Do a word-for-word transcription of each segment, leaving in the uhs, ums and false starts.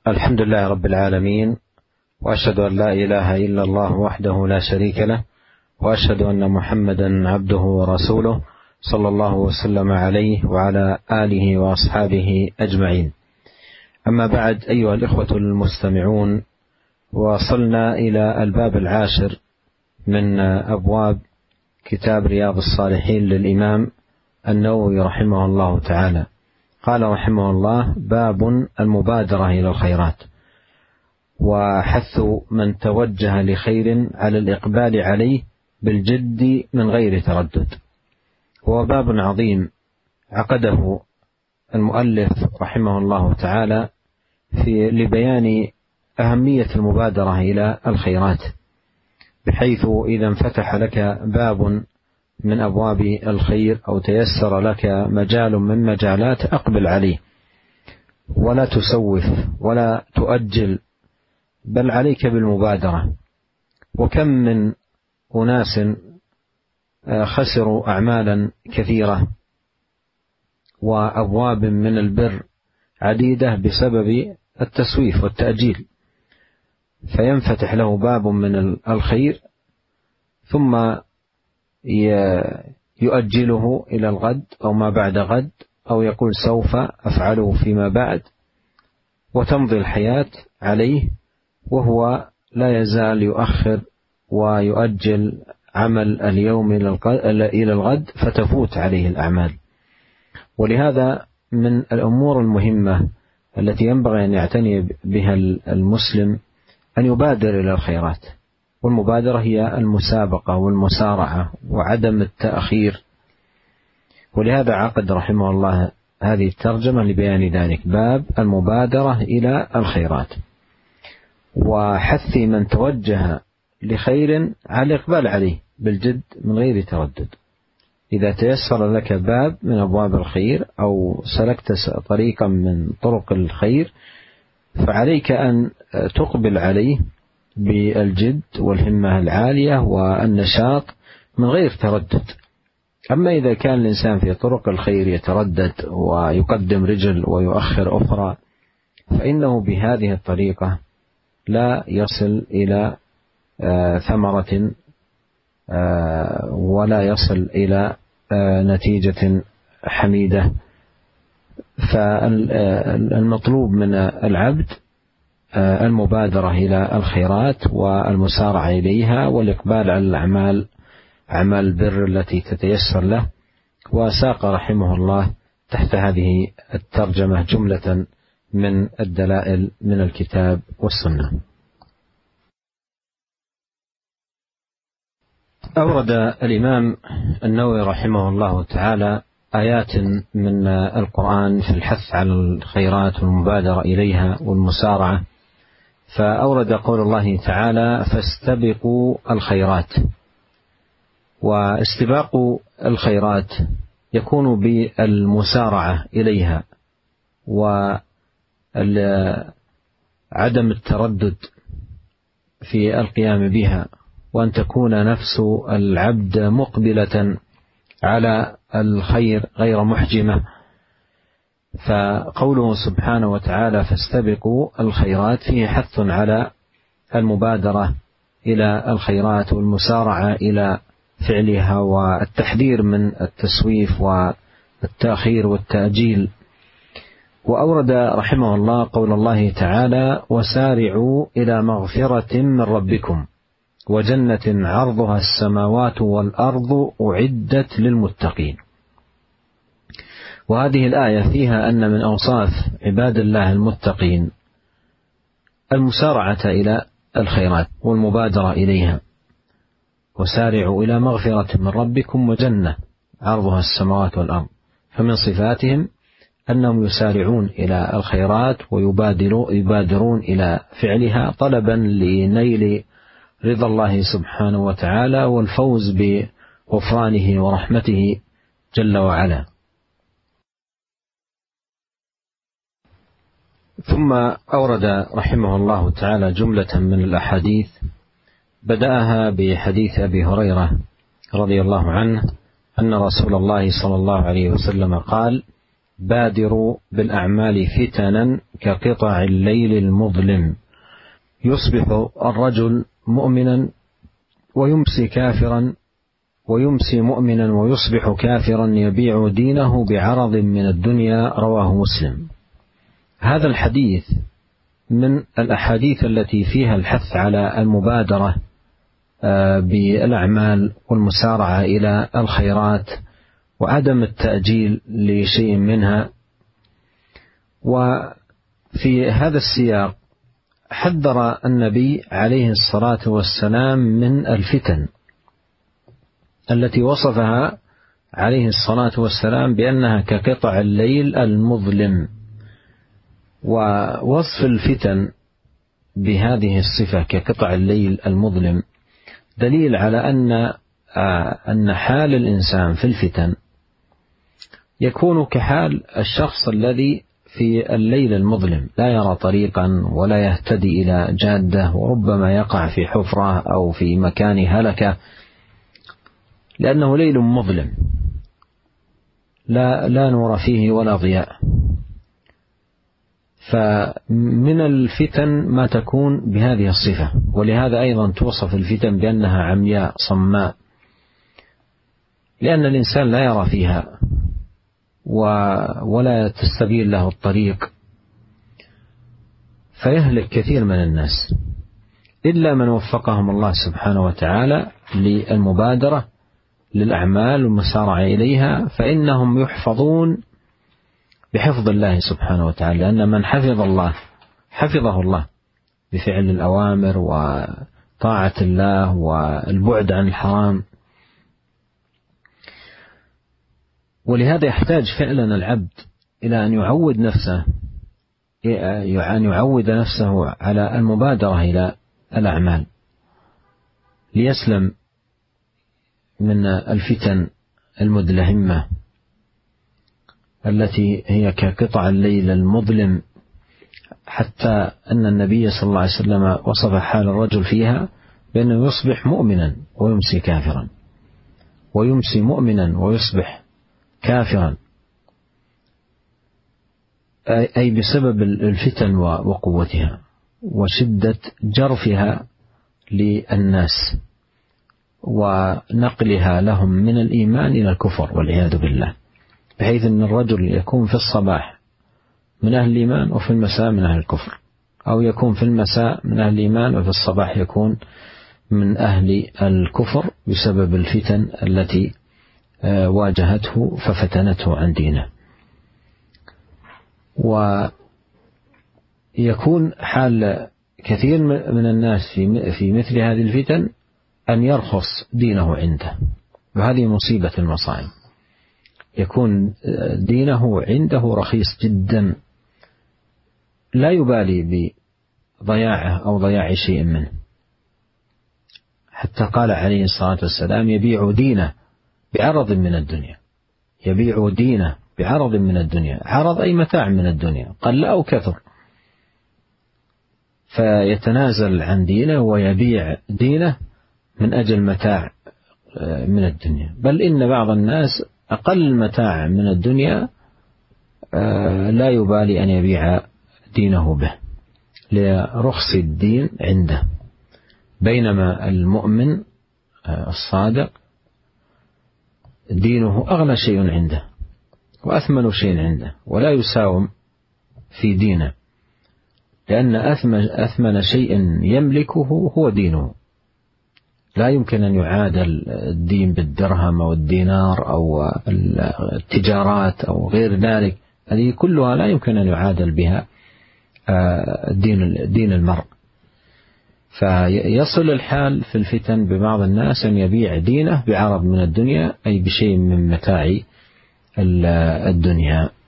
الحمد لله رب العالمين، وأشهد أن لا إله إلا الله وحده لا شريك له، وأشهد أن محمدا عبده ورسوله صلى الله وسلم عليه وعلى آله وأصحابه أجمعين. أما بعد، أيها الإخوة المستمعون، وصلنا إلى الباب العاشر من أبواب كتاب رياض الصالحين للإمام النووي رحمه الله تعالى. قال رحمه الله: باب المبادرة إلى الخيرات، وحث من توجه لخير على الإقبال عليه بالجد من غير تردد. هو باب عظيم عقده المؤلف رحمه الله تعالى في لبيان أهمية المبادرة إلى الخيرات، بحيث إذا انفتح لك باب من أبواب الخير أو تيسر لك مجال من مجالات أقبل عليه، ولا تسوف ولا تؤجل، بل عليك بالمبادرة. وكم من أناس خسروا أعمالا كثيرة وأبواب من البر عديدة بسبب التسويف والتأجيل، فينفتح له باب من الخير ثم يؤجله إلى الغد أو ما بعد غد، أو يقول سوف أفعله فيما بعد، وتمضي الحياة عليه وهو لا يزال يؤخر ويؤجل عمل اليوم إلى الغد، فتفوت عليه الأعمال. ولهذا من الأمور المهمة التي ينبغي أن يعتني بها المسلم أن يبادر إلى الخيرات، والمبادرة هي المسابقة والمسارعة وعدم التأخير. ولهذا عقد رحمه الله هذه الترجمة لبيان ذلك: باب المبادرة إلى الخيرات، وحث من توجه لخير على الإقبال عليه بالجد من غير تردد. إذا تيسر لك باب من أبواب الخير أو سلكت طريقا من طرق الخير، فعليك أن تقبل عليه بالجد والهمة العالية والنشاط من غير تردد. أما إذا كان الإنسان في طرق الخير يتردد ويقدم رجل ويؤخر أخرى، فإنه بهذه الطريقة لا يصل إلى آه ثمرة آه ولا يصل إلى آه نتيجة حميدة. فالمطلوب من العبد المبادرة إلى الخيرات والمسارعة إليها والإقبال على الأعمال، أعمال البر التي تتيسر له. وساق رحمه الله تحت هذه الترجمة جملة من الدلائل من الكتاب والسنة. أورد الإمام النووي رحمه الله تعالى آيات من القرآن في الحث على الخيرات والمبادرة إليها والمسارعة، فأورد قول الله تعالى: فاستبقوا الخيرات. واستباق الخيرات يكون بالمسارعة إليها وعدم التردد في القيام بها، وأن تكون نفس العبد مقبلة على الخير غير محجمة. فقوله سبحانه وتعالى: فاستبقوا الخيرات فيه حث على المبادرة إلى الخيرات والمسارعة إلى فعلها، والتحذير من التسويف والتأخير والتأجيل. وأورد رحمه الله قول الله تعالى: وسارعوا إلى مغفرة من ربكم وجنة عرضها السماوات والأرض أعدت للمتقين. وهذه الآية فيها أن من أوصاف عباد الله المتقين المسارعة إلى الخيرات والمبادرة إليها. وسارعوا إلى مغفرة من ربكم وجنة عرضها السماوات والأرض، فمن صفاتهم أنهم يسارعون إلى الخيرات ويبادرون إلى فعلها طلبا لنيل رضا الله سبحانه وتعالى والفوز بغفرانه ورحمته جل وعلا. ثم أورد رحمه الله تعالى جملة من الأحاديث، بدأها بحديث أبي هريرة رضي الله عنه أن رسول الله صلى الله عليه وسلم قال: بادروا بالأعمال فتنا كقطع الليل المظلم، يصبح الرجل مؤمنا ويمسي كافرا، ويمسي مؤمنا ويصبح كافرا يبيع دينه بعرض من الدنيا. رواه مسلم. هذا الحديث من الأحاديث التي فيها الحث على المبادرة بالأعمال والمسارعة إلى الخيرات وعدم التأجيل لشيء منها. وفي هذا السياق حذر النبي عليه الصلاة والسلام من الفتن التي وصفها عليه الصلاة والسلام بأنها كقطع الليل المظلم. ووصف الفتن بهذه الصفة كقطع الليل المظلم دليل على أن أن حال الإنسان في الفتن يكون كحال الشخص الذي في الليل المظلم لا يرى طريقا ولا يهتدي إلى جادة، وربما يقع في حفرة أو في مكان هلكة لأنه ليل مظلم لا, لا نور فيه ولا ضياء. فمن الفتن ما تكون بهذه الصفة، ولهذا أيضا توصف الفتن بأنها عمياء صماء، لأن الإنسان لا يرى فيها ولا تستبين له الطريق، فيهلك كثير من الناس إلا من وفقهم الله سبحانه وتعالى للمبادرة للأعمال والمسارعة إليها، فإنهم يحفظون بحفظ الله سبحانه وتعالى، لأن من حفظ الله حفظه الله بفعل الأوامر وطاعة الله والبعد عن الحرام. ولهذا يحتاج فعلا العبد إلى أن يعود نفسه أن يعود نفسه على المبادرة إلى الأعمال ليسلم من الفتن المدلهمة التي هي كقطع الليل المظلم، حتى أن النبي صلى الله عليه وسلم وصف حال الرجل فيها بأنه يصبح مؤمنا ويمسي كافرا، ويمسي مؤمنا ويصبح كافرا، أي بسبب الفتن وقوتها وشدة جرفها للناس ونقلها لهم من الإيمان إلى الكفر والعياذ بالله، بحيث أن الرجل يكون في الصباح من أهل الإيمان وفي المساء من أهل الكفر، أو يكون في المساء من أهل الإيمان وفي الصباح يكون من أهل الكفر بسبب الفتن التي واجهته ففتنته عن دينه. ويكون حال كثير من الناس في مثل هذه الفتن أن يرخص دينه عنده، وهذه مصيبة المصائب، يكون دينه عنده رخيص جدا لا يبالي بضياعه أو ضياع شيء منه، حتى قال عليه الصلاة والسلام يبيع دينه بعرض من الدنيا، يبيع دينه بعرض من الدنيا، عرض أي متاع من الدنيا قل أو كثر، فيتنازل عن دينه ويبيع دينه من أجل متاع من الدنيا. بل إن بعض الناس أقل متاع من الدنيا لا يبالي أن يبيع دينه به لرخص الدين عنده، بينما المؤمن الصادق دينه أغلى شيء عنده وأثمن شيء عنده، ولا يساوم في دينه، لأن أثمن شيء يملكه هو دينه. لا يمكن أن يعادل الدين بالدرهم أو الدينار أو التجارات أو غير ذلك، هذه كلها لا يمكن أن يعادل بها دين دين المرء. فيصل الحال في الفتن ببعض الناس أن يبيع دينه بعرض من الدنيا، أي بشيء من متاع الدنيا.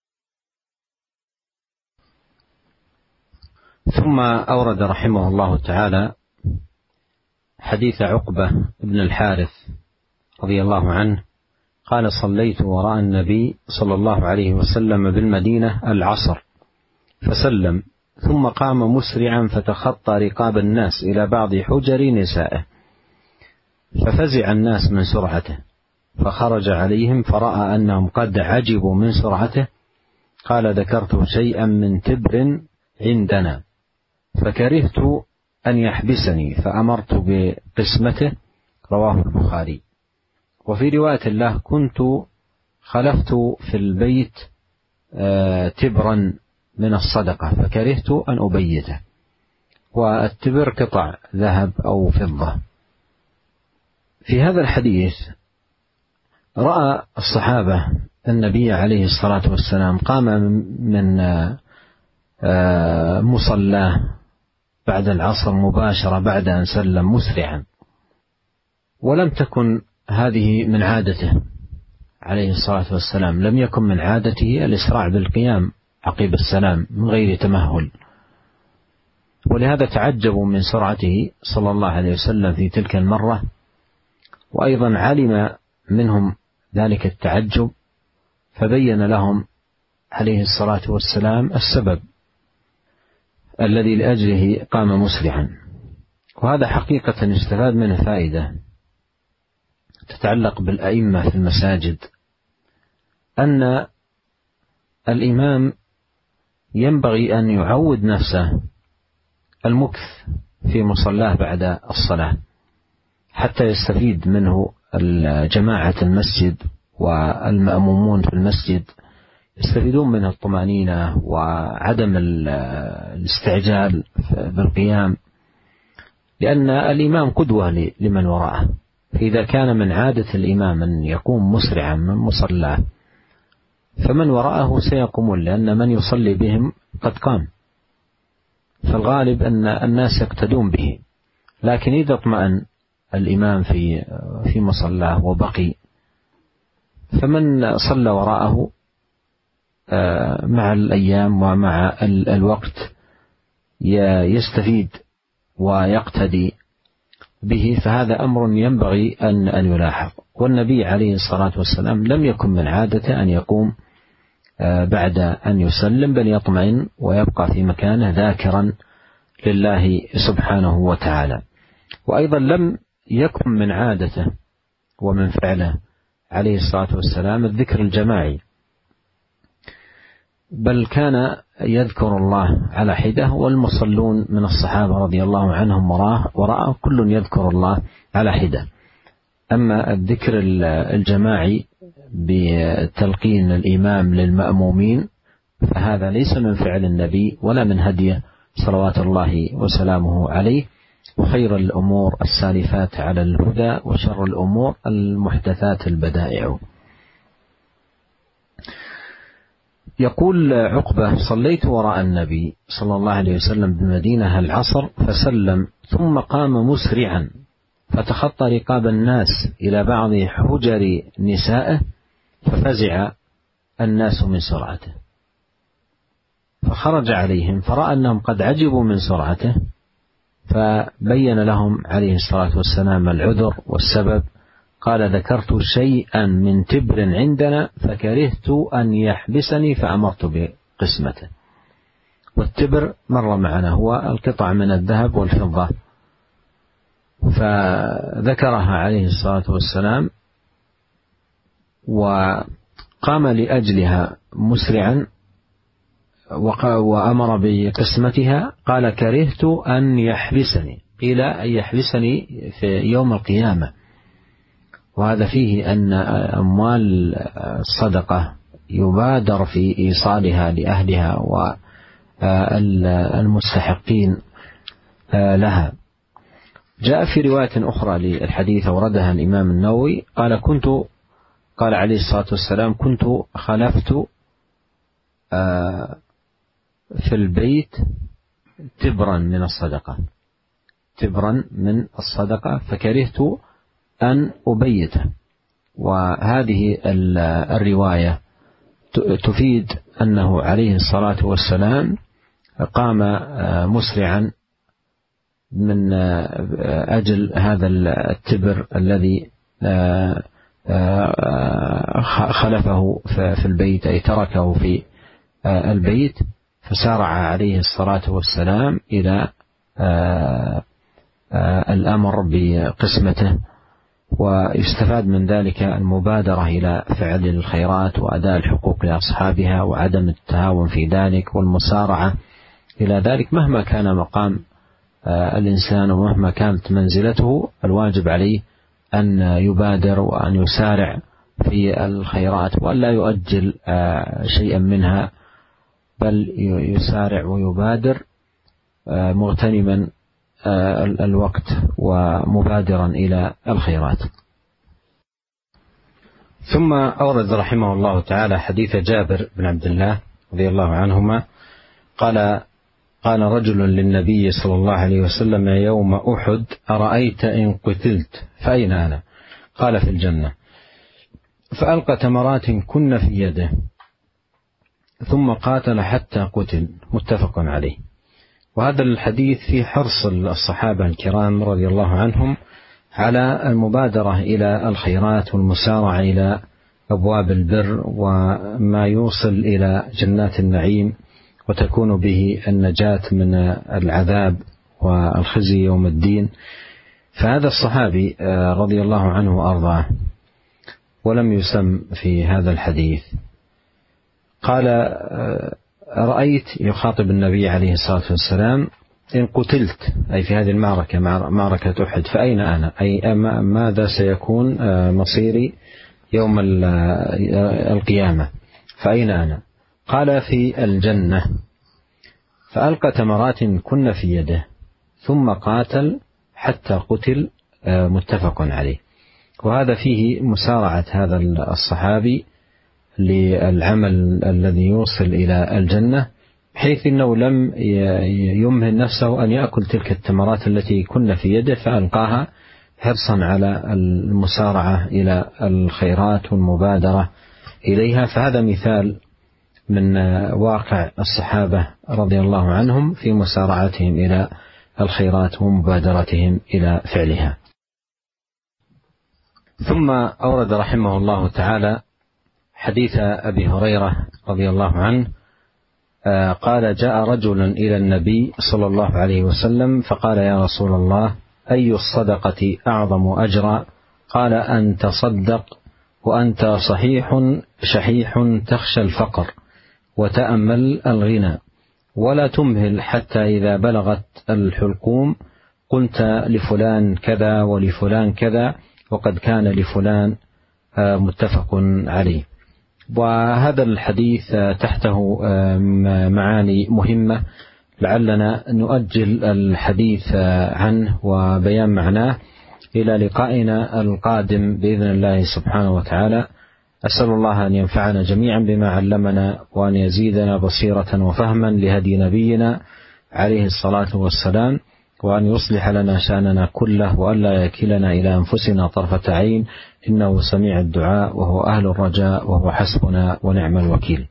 ثم أورد رحمه الله تعالى حديث عقبة بن الحارث رضي الله عنه قال: صليت وراء النبي صلى الله عليه وسلم بالمدينة العصر فسلم، ثم قام مسرعا فتخطى رقاب الناس إلى بعض حجر نسائه، ففزع الناس من سرعته، فخرج عليهم فرأى أنهم قد عجبوا من سرعته قال ذكرت شيئا من تبر عندنا فكرهت أن يحبسني فأمرت بقسمته، رواه البخاري. وفي رواية له كنت خلفت في البيت تبرا من الصدقة فكرهت أن أبيته. والتبر قطع ذهب أو فضة. في هذا الحديث رأى الصحابة النبي عليه الصلاة والسلام قام من مصلاه بعد العصر مباشرة بعد أن سلم مسرعا، ولم تكن هذه من عادته عليه الصلاة والسلام، لم يكن من عادته الإسراع بالقيام عقب السلام من غير تمهل، ولهذا تعجبوا من سرعته صلى الله عليه وسلم في تلك المرة، وأيضا علم منهم ذلك التعجب فبين لهم عليه الصلاة والسلام السبب الذي لأجله قام مسرعا. وهذا حقيقة يستفاد منه فائدة تتعلق بالأئمة في المساجد، أن الإمام ينبغي أن يعود نفسه المكث في مصلاه بعد الصلاة حتى يستفيد منه جماعة المسجد والمأمومون في المسجد، يستفيدون منه الطمأنينة وعدم الاستعجال بالقيام، لأن الإمام قدوة لمن وراءه. فإذا كان من عادة الإمام أن يقوم مسرعا من مصلاه فمن وراءه سيقومون، لأن من يصلي بهم قد قام، فالغالب أن الناس يقتدون به. لكن إذا اطمأن الإمام في في مصلاه وبقي، فمن صلى وراءه مع الأيام ومع الوقت يستفيد ويقتدي به، فهذا أمر ينبغي أن أن يلاحظ. والنبي عليه الصلاة والسلام لم يكن من عادته أن يقوم بعد أن يسلم، بل يطمئن ويبقى في مكانه ذاكرا لله سبحانه وتعالى. وأيضا لم يكن من عادته ومن فعله عليه الصلاة والسلام الذكر الجماعي، بل كان يذكر الله على حدة، والمصلون من الصحابة رضي الله عنهم وراءه كل يذكر الله على حدة. أما الذكر الجماعي بتلقين الإمام للمأمومين فهذا ليس من فعل النبي ولا من هديه صلوات الله وسلامه عليه. وخير الأمور السالفات على الهدى، وشر الأمور المحدثات البدائع. يقول عقبة: صليت وراء النبي صلى الله عليه وسلم بالمدينة العصر فسلم ثم قام مسرعا فتخطى رقاب الناس إلى بعض حجر نسائه ففزع الناس من سرعته، فخرج عليهم فرأى أنهم قد عجبوا من سرعته، فبين لهم عليه الصلاة والسلام العذر والسبب. قال: ذكرت شيئا من تبر عندنا فكرهت أن يحبسني فأمرت بقسمته. والتبر مر معنا هو القطع من الذهب والفضة، فذكرها عليه الصلاة والسلام وقام لأجلها مسرعا وأمر بقسمتها. قال: كرهت أن يحبسني، قيل أن يحبسني في يوم القيامة. وهذا فيه أن أموال الصدقة يبادر في إيصالها لأهلها والمستحقين لها. جاء في رواية أخرى للحديث وردها الإمام النووي قال: كنت قال عليه الصلاة والسلام: كنت خلفت في البيت تبرا من الصدقة تبرا من الصدقة فكرهت أن أبيته. وهذه الرواية تفيد أنه عليه الصلاة والسلام قام مسرعا من أجل هذا التبر الذي خلفه في البيت، أي تركه في البيت، فسارع عليه الصلاة والسلام إلى الأمر بقسمته ويستفاد من ذلك المبادرة إلى فعل الخيرات وأداء الحقوق لأصحابها وعدم التهاون في ذلك والمسارعة إلى ذلك. مهما كان مقام الإنسان ومهما كانت منزلته الواجب عليه أن يبادر وأن يسارع في الخيرات وأن لا يؤجل شيئا منها، بل يسارع ويبادر مغتنما الوقت ومبادرا إلى الخيرات. ثم أورد رحمه الله تعالى حديث جابر بن عبد الله رضي الله عنهما قال: قال رجل للنبي صلى الله عليه وسلم يوم أحد: أرأيت إن قتلت فأين أنا؟ قال: في الجنة. فألقى تمرات كن في يده ثم قاتل حتى قتل، متفق عليه. وهذا الحديث في حرص الصحابة الكرام رضي الله عنهم على المبادرة إلى الخيرات والمسارعة إلى أبواب البر وما يوصل إلى جنات النعيم وتكون به النجاة من العذاب والخزي يوم الدين. فهذا الصحابي رضي الله عنه وأرضاه ولم يسم في هذا الحديث قال: رأيت، يخاطب النبي عليه الصلاة والسلام، إن قتلت، أي في هذه المعركة معركة أحد، فأين أنا؟ أي ماذا سيكون مصيري يوم القيامة؟ فأين أنا؟ قال: في الجنة. فألقى تمرات كن في يده ثم قاتل حتى قتل، متفق عليه. وهذا فيه مسارعة هذا الصحابي للعمل الذي يوصل إلى الجنة، بحيث أنه لم يمهن نفسه أن يأكل تلك التمرات التي كن في يده، فألقاها حرصا على المسارعة إلى الخيرات والمبادرة إليها. فهذا مثال من واقع الصحابة رضي الله عنهم في مسارعتهم إلى الخيرات ومبادرتهم إلى فعلها. ثم أورد رحمه الله تعالى حديث أبي هريرة رضي الله عنه قال: جاء رجل إلى النبي صلى الله عليه وسلم فقال: يا رسول الله، أي الصدقة أعظم أجرا؟ قال: أن تصدق وأنت صحيح شحيح تخشى الفقر وتأمل الغنى، ولا تمهل حتى إذا بلغت الحلقوم قلت لفلان كذا ولفلان كذا وقد كان لفلان، متفق عليه. وهذا الحديث تحته معاني مهمة لعلنا نؤجل الحديث عنه وبيان معناه إلى لقائنا القادم بإذن الله سبحانه وتعالى. أسأل الله أن ينفعنا جميعا بما علمنا وأن يزيدنا بصيرة وفهما لهدي نبينا عليه الصلاة والسلام، وأن يصلح لنا شأننا كله وأن لا يكلنا إلى أنفسنا طرفة عين، إنه سميع الدعاء وهو أهل الرجاء وهو حسبنا ونعم الوكيل.